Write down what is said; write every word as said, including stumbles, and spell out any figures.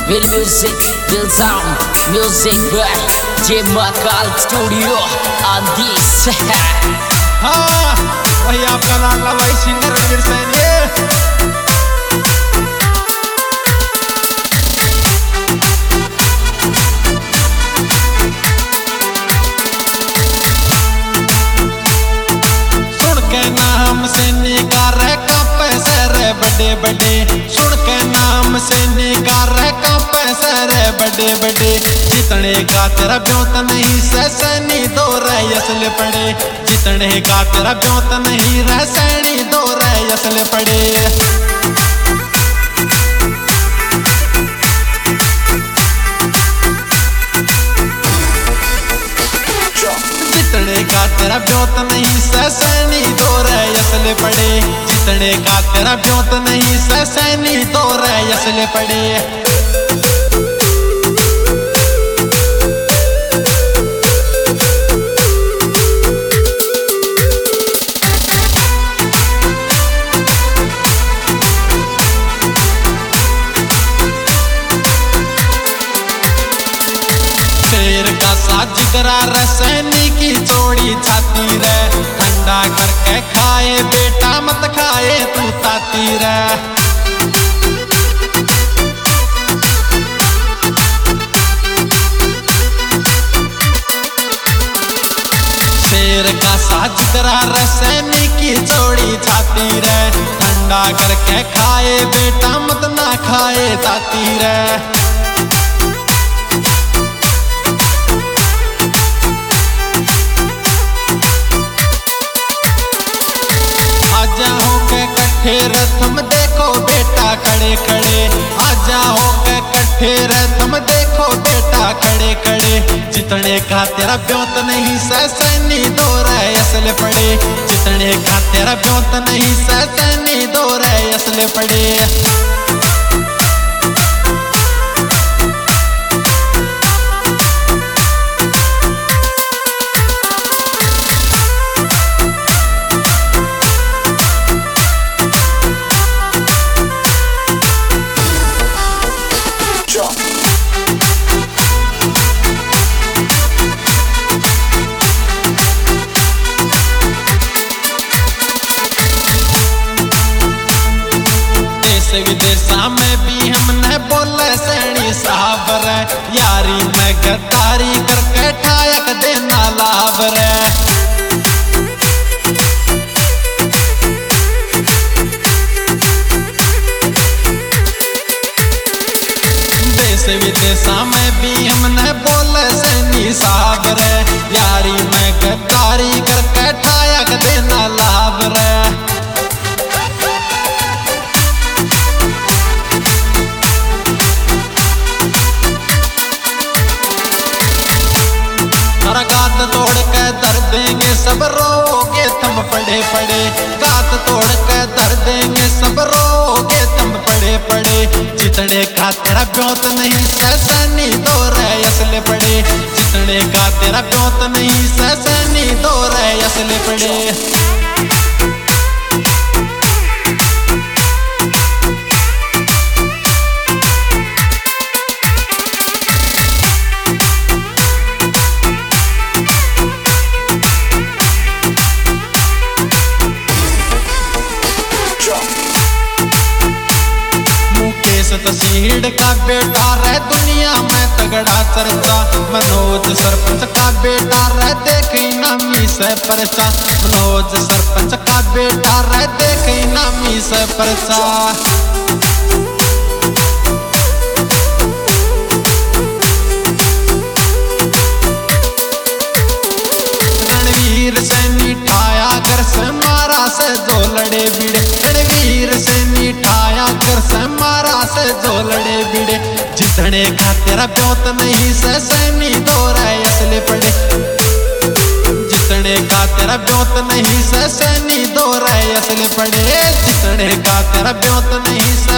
Real music, real sound, music by J Mahakal Studio on this. हाँ वही आपका लाडला वही सिंगर रणवीर सैनी है। सुन के नाम से निकार कांपे सर बड़े बड़े, सुन के नाम से निकार कांपे सर बड़े बड़े। जितने का तेरा ब्योत नहीं सैनी दो रसल पड़े, जितने का तेरा ब्योत नहीं रसैनी दो रसल पड़े। जितने का तेरा ब्योत नहीं सैनी दो रसल पड़े, जितने का तेरा ब्योत नहीं सैनी दो रसल पड़े। शेर का साथ जिगरा रसैनी की चौड़ी छाती रे, ठंडा करके खाए बेटा मत खाए तू ताती रे। शेर का साथ जिगरा रसैनी की चौड़ी छाती रे, ठंडा करके खाए बेटा मत ना खाए ताती रे। आजा होके कट्ठे रथम देखो बेटा खड़े खड़े, आजा होके कट्ठे रथम देखो बेटा खड़े खड़े। जितने का तेरा ब्योत नहीं सैनी दो रसल पड़े, जितने का तेरा ब्योत नहीं सैनी दो रसल पड़े। विदेशा में भी हमने बोले सैनी साहब रे, यारी में गद्दारी करके ठायक देना लाभ रे। देश विदेशा में भी हमने बोले सैनी साहब रे, यारी में गद्दारी करके ठायक देना लाभ रे। गात तोड़ के दर देंगे सब रोगे तुम पड़े पड़े, गात तोड़ के दर देंगे सब रोगे तुम पड़े पड़े। जितने का तेरा ब्योत नहीं सैनी दो रसल पड़े, जितने का तेरा ब्योत नहीं सैनी दो रसल पड़े। तसीड़ का बेटा रह दुनिया में तगड़ा चर्चा, मनोज सरपंच का बेटा रह देखी नामी से परचा, मनोज सरपंच का बेटा रह देखी नामी से परचा। रणवीर सैनी ठाया घर से मारा से जो लड़े भिड़े, रणवीर सैनी ठाया घर से मारा से जो लड़े भिड़े। जितने का तेरा ब्योत नहीं सैनी दो रसल पड़े, जितने का तेरा ब्योत नहीं सैनी दो रसल पड़े, जितने का तेरा ब्योत नहीं